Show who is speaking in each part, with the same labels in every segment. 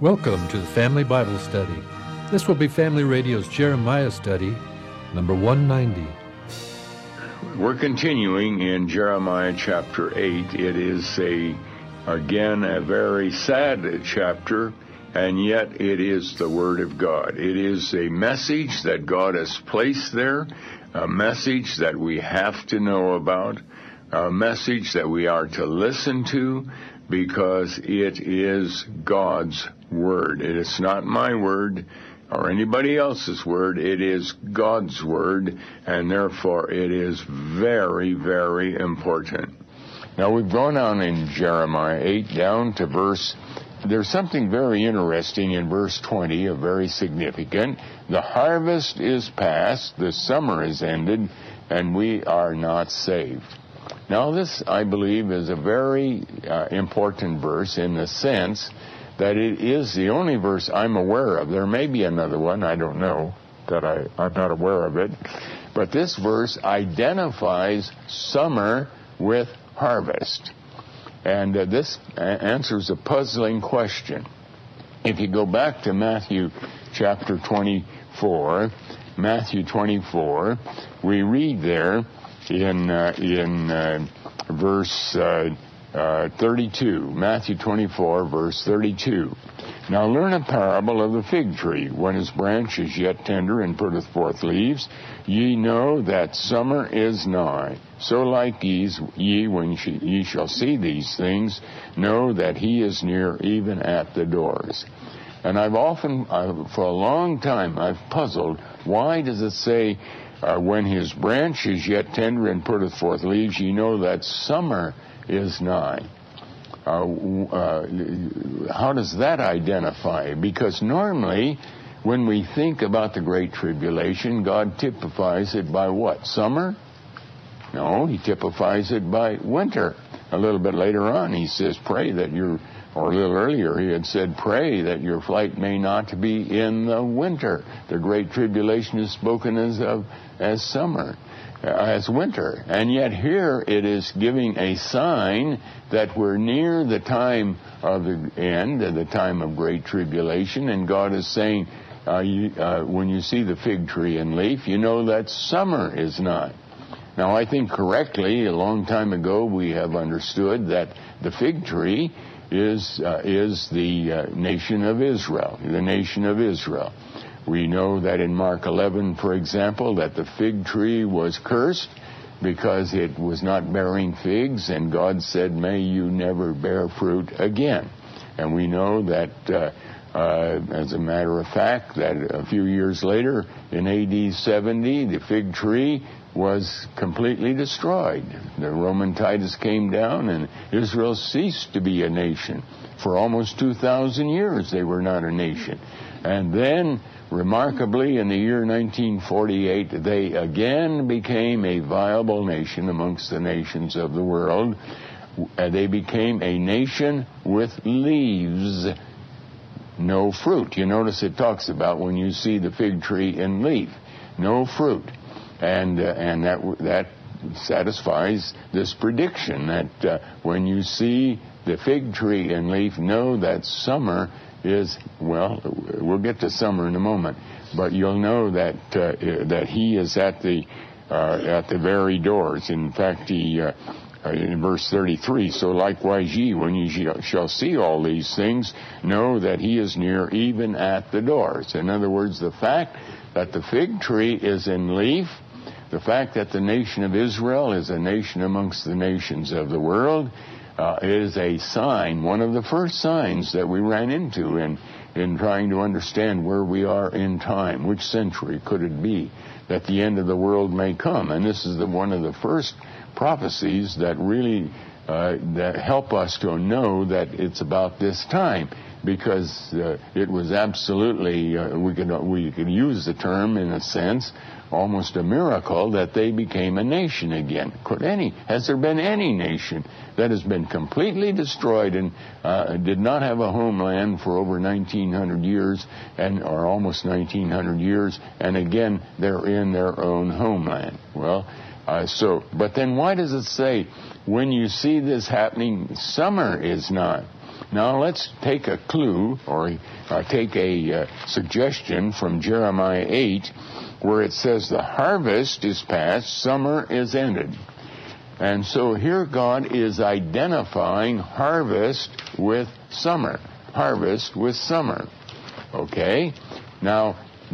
Speaker 1: Welcome to the Family Bible Study. This will be Family Radio's Jeremiah study, number 190.
Speaker 2: We're continuing in Jeremiah chapter 8. It is, again, a very sad chapter, and yet it is the Word of God. It is a message that God has placed there, a message that we have to know about, a message that we are to listen to, because it is God's Word. It is not my word or anybody else's word. It is God's word, and therefore it is very, very important. Now, we've gone on in Jeremiah 8 down to there's something very interesting in verse 20, very significant. The harvest is past, the summer is ended, and we are not saved. Now, this, I believe, is a very important verse in the sense that it is the only verse I'm aware of. There may be another one, I don't know, that I'm not aware of it. But this verse identifies summer with harvest. And this answers a puzzling question. If you go back to Matthew chapter 24, we read there in verse 32, Matthew 24, verse 32. Now learn a parable of the fig tree. When his branch is yet tender and putteth forth leaves, ye know that summer is nigh. So like ye, when ye shall see these things, know that he is near, even at the doors. And for a long time, I've puzzled, why does it say, when his branch is yet tender and putteth forth leaves, ye know that summer is nigh? How does that identify? Because normally, when we think about the Great Tribulation, God typifies it by what? Summer? No, he typifies it by winter. A little bit later on, he says, pray that or a little earlier, he had said, pray that your flight may not be in the winter. The Great Tribulation is spoken as summer, as winter. And yet here it is giving a sign that we're near the time of the end, the time of Great Tribulation, and God is saying, when you see the fig tree in leaf, you know that summer is nigh. Now, I think correctly, a long time ago, we have understood that the fig tree is the nation of Israel, the nation of Israel. We know that in Mark 11, for example, that the fig tree was cursed because it was not bearing figs, and God said, may you never bear fruit again. And we know that, as a matter of fact, that a few years later, in AD 70, the fig tree was completely destroyed. The Roman Titus came down, and Israel ceased to be a nation. For almost 2,000 years, they were not a nation. And then, remarkably, in the year 1948, they again became a viable nation amongst the nations of the world. They became a nation with leaves, no fruit. You notice it talks about when you see the fig tree in leaf, no fruit. And that satisfies this prediction that when you see the fig tree in leaf, know that summer is, well, we'll get to summer in a moment, but you'll know that he is at the very doors. In fact, in verse 33, so likewise ye, when ye shall see all these things, know that he is near, even at the doors. In other words, the fact that the fig tree is in leaf, the fact that the nation of Israel is a nation amongst the nations of the world, is a sign, one of the first signs that we ran into in trying to understand where we are in time, which century could it be that the end of the world may come. And this is one of the first prophecies that really that help us to know that it's about this time, because it was absolutely, we could use the term in a sense, almost a miracle that they became a nation again. Has there been any nation that has been completely destroyed and did not have a homeland for over 1,900 years, or almost 1,900 years, and again they're in their own homeland? Well, but then why does it say, when you see this happening, summer is nigh? Now let's take a clue or take a suggestion from Jeremiah 8 where it says the harvest is past, summer is ended. And so here God is identifying harvest with summer. Harvest with summer. Okay? Now,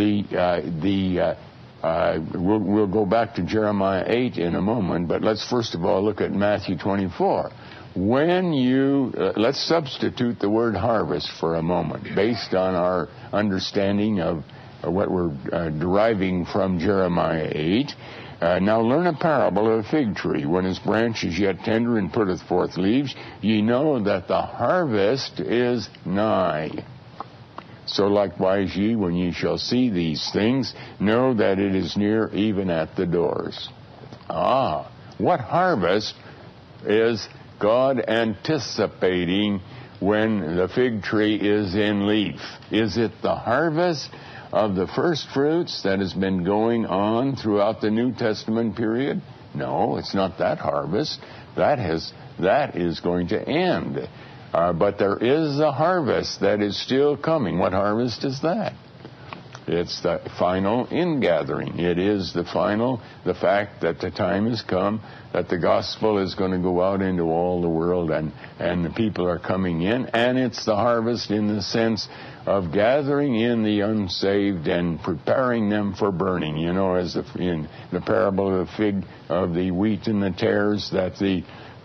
Speaker 2: we'll go back to Jeremiah 8 in a moment, but let's first of all look at Matthew 24. When you, let's substitute the word harvest for a moment, based on our understanding of what we're deriving from Jeremiah 8. Now learn a parable of a fig tree. When his branch is yet tender and putteth forth leaves, ye know that the harvest is nigh. So likewise ye, when ye shall see these things, know that it is near, even at the doors. What harvest is God anticipating when the fig tree is in leaf? Is it the harvest of the first fruits that has been going on throughout the New Testament period? No, it's not that harvest. That is going to end. But there is a harvest that is still coming. What harvest is that? It's the final ingathering. It is the fact that the time has come, that the gospel is going to go out into all the world, and the people are coming in, and it's the harvest in the sense of gathering in the unsaved and preparing them for burning. You know, as in the parable of the wheat and the tares, that the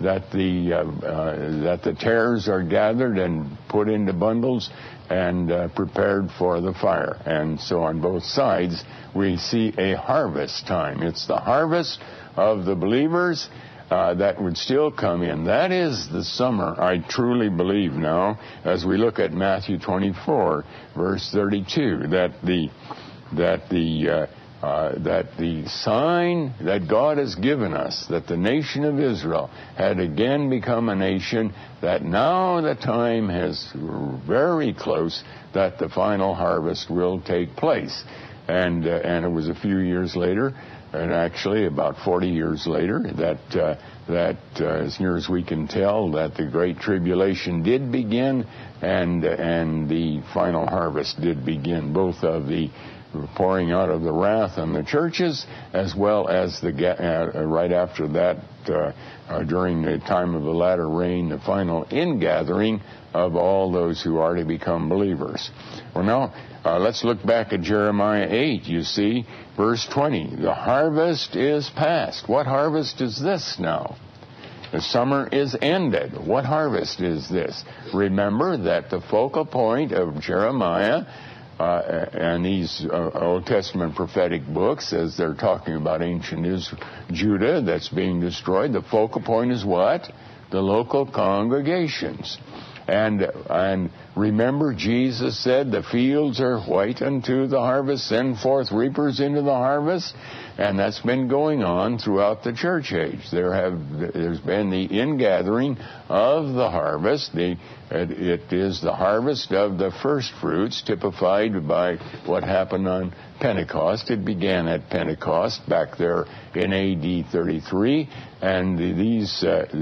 Speaker 2: tares are gathered and put into bundles and prepared for the fire. And so on both sides, we see a harvest time. It's the harvest of the believers that would still come in. That is the summer, I truly believe now, as we look at Matthew 24, verse 32, that the sign that God has given us, that the nation of Israel had again become a nation, that now the time is very close that the final harvest will take place. And it was a few years later, and actually about 40 years later, that as near as we can tell, that the Great Tribulation did begin, and the final harvest did begin, both of the pouring out of the wrath on the churches, as well as right after that, during the time of the latter rain, the final ingathering of all those who are to become believers. Well, now, let's look back at Jeremiah 8. You see, verse 20, the harvest is past. What harvest is this now? The summer is ended. What harvest is this? Remember that the focal point of Jeremiah and these Old Testament prophetic books, as they're talking about ancient Judah that's being destroyed, the focal point is what? The local congregations. And remember, Jesus said, the fields are white unto the harvest, send forth reapers into the harvest. And that's been going on throughout the church age. There's been the ingathering of the harvest. It is the harvest of the first fruits, typified by what happened on Pentecost. It began at Pentecost back there in AD 33, and these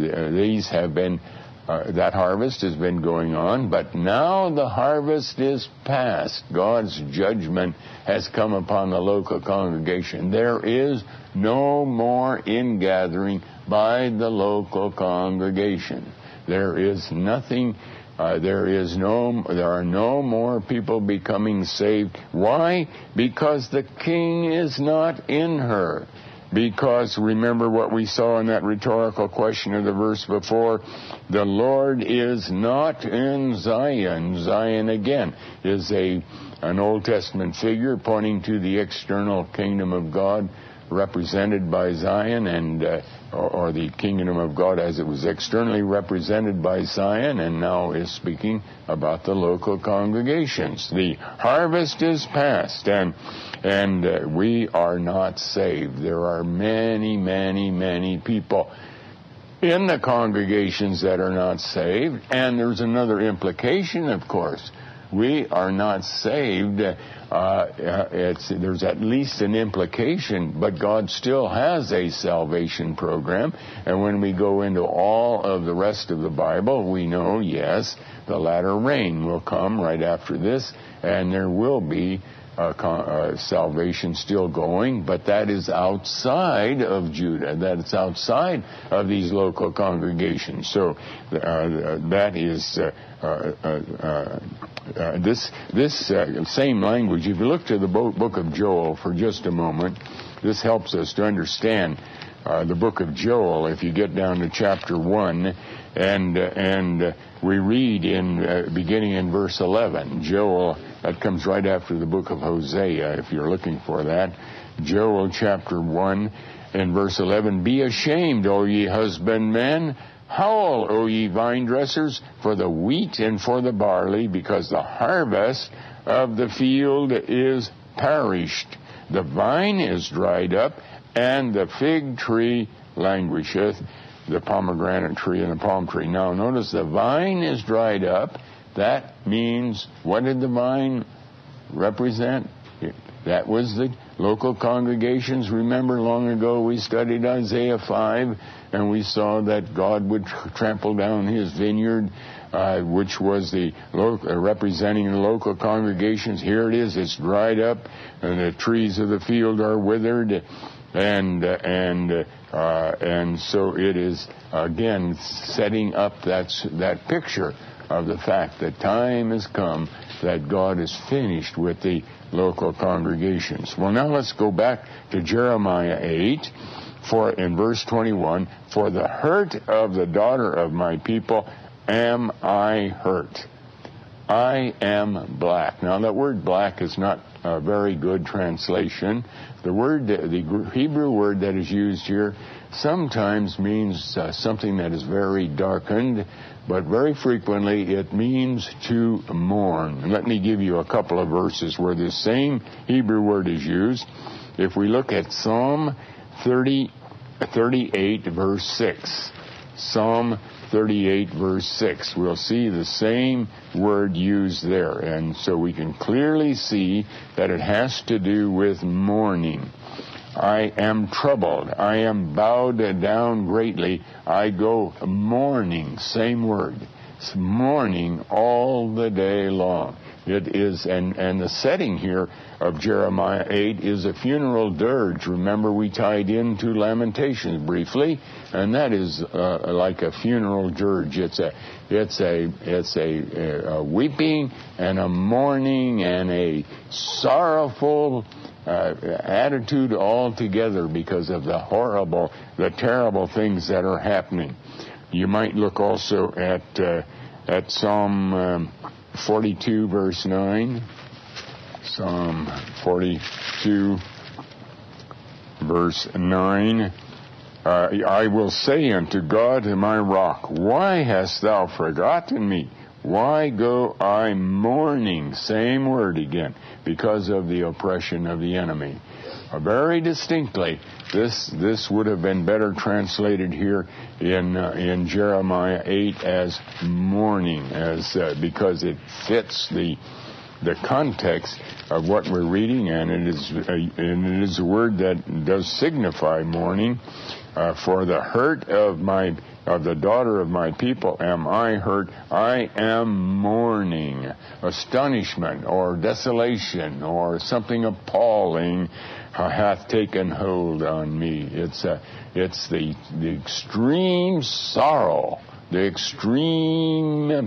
Speaker 2: have been. That harvest has been going on, but now the harvest is past. God's judgment has come upon the local congregation. There is no more ingathering by the local congregation. There is nothing. There are no more people becoming saved. Why? Because the king is not in her. Because remember what we saw in that rhetorical question of the verse before, the Lord is not in Zion. Zion, again, is an Old Testament figure pointing to the external kingdom of God represented by Zion, and or the kingdom of God as it was externally represented by Zion, and now is speaking about the local congregations. The harvest is past, and we are not saved. There are many, many, many people in the congregations that are not saved, and there's another implication, of course. we are not saved, there's at least an implication, but God still has a salvation program. And when we go into all of the rest of the Bible, we know, yes, the latter rain will come right after this, and there will be salvation still going, but that is outside of Judah. That is outside of these local congregations. So that is this same language. If you look to the book of Joel for just a moment, this helps us to understand the book of Joel. If you get down to chapter 1, and we read in beginning in verse 11, Joel. That comes right after the book of Hosea, if you're looking for that. Joel chapter 1 and verse 11, Be ashamed, O ye husbandmen, howl, O ye vine dressers, for the wheat and for the barley, because the harvest of the field is perished. The vine is dried up, and the fig tree languisheth, the pomegranate tree and the palm tree. Now notice the vine is dried up. That means, what did the vine represent? That was the local congregations. Remember, long ago we studied Isaiah 5, and we saw that God would trample down his vineyard, which was the representing the local congregations. Here it is, it's dried up, and the trees of the field are withered, and so it is, again, setting up that picture of the fact that time has come that God is finished with the local congregations. Well, now let's go back to Jeremiah 8, in verse 21, For the hurt of the daughter of my people am I hurt. I am black. Now, that word black is not a very good translation. The Hebrew word that is used here sometimes means something that is very darkened, but very frequently it means to mourn. Let me give you a couple of verses where this same Hebrew word is used. If we look at Psalm 38, verse 6, Psalm 38, verse 6, we'll see the same word used there. And so we can clearly see that it has to do with mourning. I am troubled. I am bowed down greatly. I go mourning. Same word. It's mourning all the day long. It is, and the setting here of Jeremiah 8 is a funeral dirge. Remember, we tied into Lamentations briefly, and that is like a funeral dirge. It's a weeping and a mourning and a sorrowful attitude altogether because of the terrible things that are happening. You might look also at Psalm 42, verse 9. Psalm 42, verse 9. I will say unto God, my rock, why hast thou forgotten me? Why go I mourning? Same word again, because of the oppression of the enemy. Very distinctly, this would have been better translated here in Jeremiah 8 as mourning, because it fits the context of what we're reading, and it is a word that does signify mourning. For the hurt of the daughter of my people am I hurt. I am mourning. Astonishment or desolation or something appalling hath taken hold on me. It's the extreme sorrow, the extreme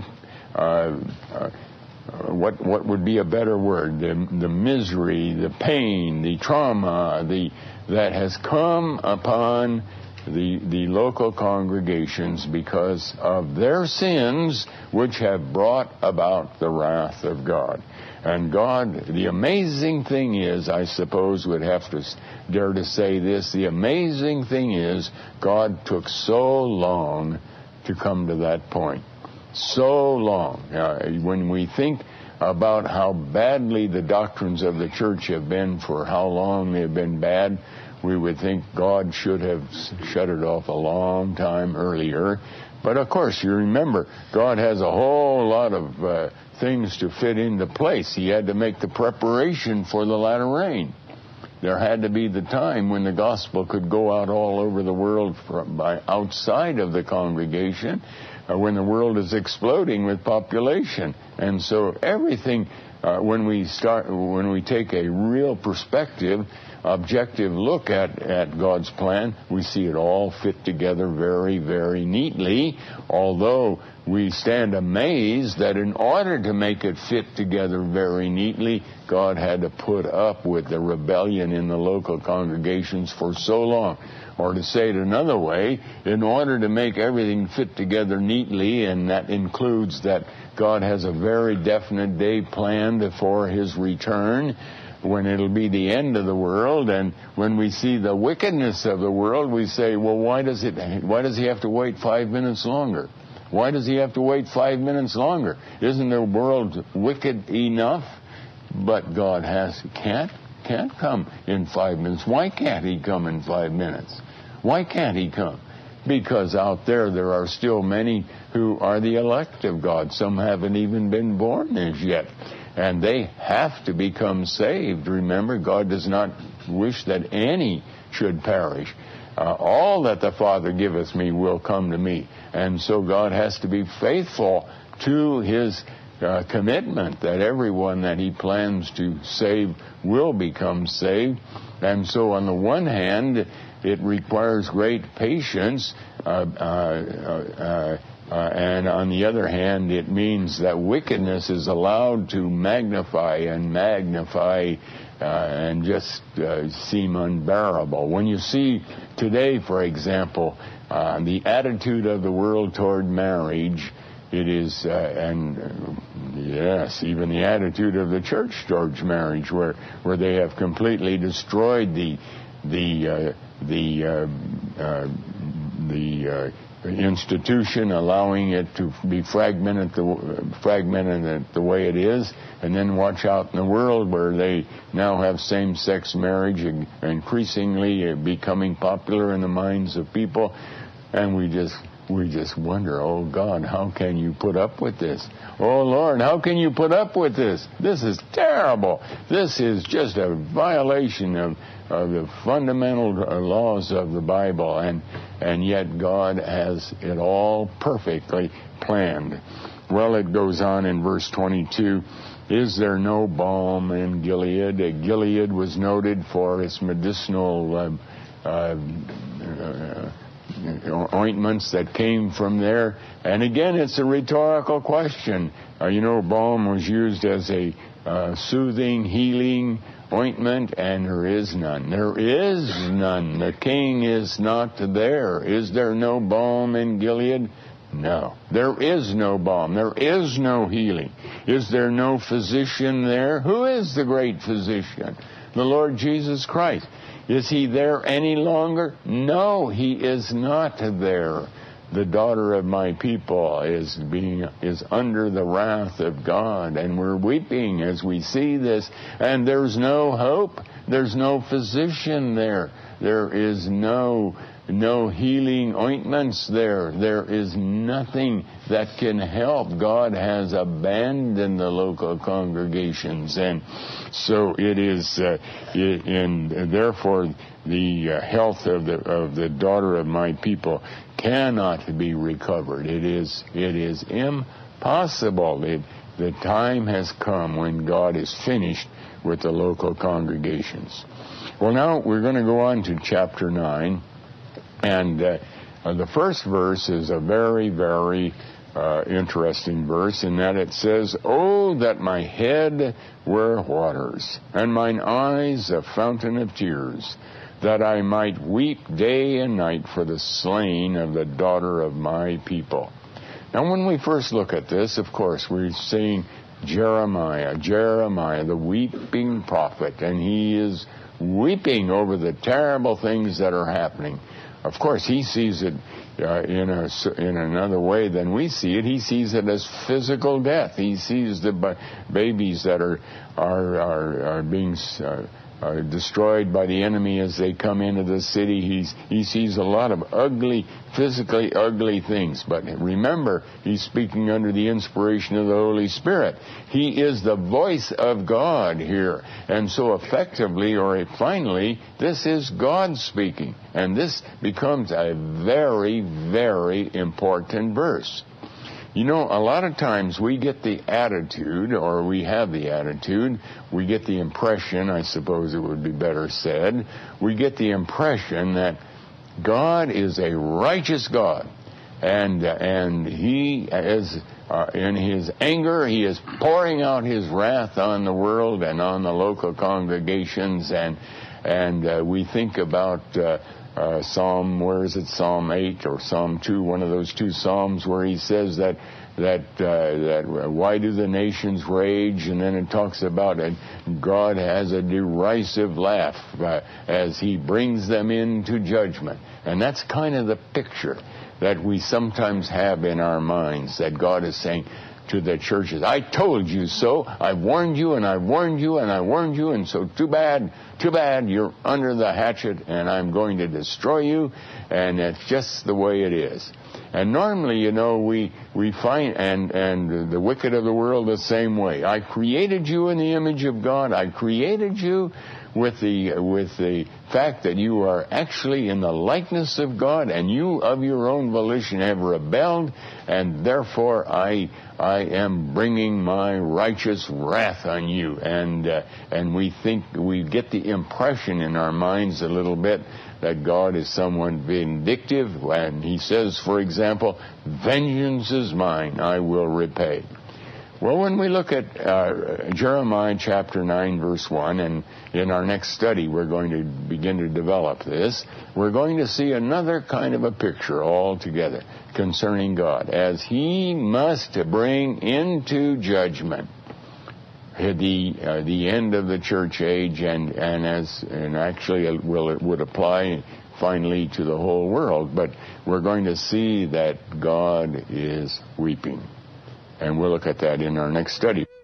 Speaker 2: what would be a better word? The misery, the pain, the trauma, that has come upon the local congregations because of their sins, which have brought about the wrath of God. And God, the amazing thing is, I suppose would have to dare to say this, the amazing thing is, God took so long to come to that point. So long. When we think about how badly the doctrines of the church have been, for how long they've been bad, we would think God should have shut it off a long time earlier. But of course, you remember, God has a whole lot of things to fit into place. He had to make the preparation for the latter rain. There had to be the time when the gospel could go out all over the world by outside of the congregation, when the world is exploding with population. And so everything, when we take a real perspective, objective look at God's plan, we see it all fit together very, very neatly, although we stand amazed that in order to make it fit together very neatly, God had to put up with the rebellion in the local congregations for so long. Or to say it another way, in order to make everything fit together neatly, and that includes that God has a very definite day planned for His return, when it'll be the end of the world, and when we see the wickedness of the world, we say, well, why does he have to wait 5 minutes longer? Why does he have to wait 5 minutes longer? Isn't the world wicked enough? But God can't come in 5 minutes. Why can't He come in 5 minutes? Why can't He come? Because out there are still many who are the elect of God. Some haven't even been born as yet. And they have to become saved. Remember, God does not wish that any should perish. All that the Father giveth me will come to me. And so God has to be faithful to His commitment that everyone that He plans to save will become saved. And so on the one hand, it requires great patience, and on the other hand, it means that wickedness is allowed to magnify and just seem unbearable. When you see today, for example, the attitude of the world toward marriage, it is, yes, even the attitude of the church towards marriage, where they have completely destroyed the institution, allowing it to be fragmented the way it is, and then watch out in the world where they now have same-sex marriage increasingly becoming popular in the minds of people, and we just wonder, oh God, how can you put up with this? Oh Lord, how can you put up with this? This is terrible. This is just a violation of the fundamental laws of the Bible, and yet God has it all perfectly planned. Well, it goes on in verse 22, is there no balm in Gilead? Gilead was noted for its medicinal ointments that came from there. And again, it's a rhetorical question. Balm was used as a soothing, healing ointment, and there is none. There is none. The king is not there. Is there no balm in Gilead? No. There is no balm. There is no healing. Is there no physician there? Who is the great physician? The Lord Jesus Christ. Is He there any longer? No, He is not there. The daughter of my people is under the wrath of God, and we're weeping as we see this, and there's no hope. There's no physician there. There is no healing ointments there. There is nothing that can help. God has abandoned the local congregations, and so it is, and therefore the health of the daughter of my people cannot be recovered. It is impossible. The time has come when God is finished with the local congregations. Well, now we're going to go on to chapter 9. And the first verse is a very, very interesting verse, in that it says, "Oh, that my head were waters, and mine eyes a fountain of tears, that I might weep day and night for the slain of the daughter of my people." Now, when we first look at this, of course, we're seeing Jeremiah, the weeping prophet, and he is weeping over the terrible things that are happening. Of course, he sees it in another way than we see it. He sees it as physical death. He sees the babies that are being destroyed by the enemy as they come into the city. He sees a lot of physically ugly things. But remember, he's speaking under the inspiration of the Holy Spirit. He is the voice of God here. And so effectively, or finally, this is God speaking. And this becomes a very, very important verse. You know, a lot of times we get the attitude, or we have the attitude, we get the impression, I suppose it would be better said, we get the impression that God is a righteous God. And he is, in his anger, he is pouring out his wrath on the world and on the local congregations. And we think about Psalm 8 or Psalm 2, one of those two Psalms where he says that why do the nations rage? And then it talks about it, God has a derisive laugh as he brings them into judgment. And that's kind of the picture that we sometimes have in our minds, that God is saying to the churches, I told you so. I warned you, and I warned you, and I warned you, and so too bad, you're under the hatchet, and I'm going to destroy you, and it's just the way it is. And normally, you know, we find, and the wicked of the world the same way. I created you in the image of God. I created you with the fact that you are actually in the likeness of God, and you of your own volition have rebelled, and therefore I am bringing my righteous wrath on you. And we think, we get the impression in our minds a little bit that God is someone vindictive, and he says, for example, vengeance is mine, I will repay. Well, when we look at Jeremiah chapter 9, verse 1, and in our next study we're going to begin to develop this, we're going to see another kind of a picture altogether concerning God, as he must bring into judgment the end of the church age, and actually it would apply finally to the whole world. But we're going to see that God is weeping. And we'll look at that in our next study.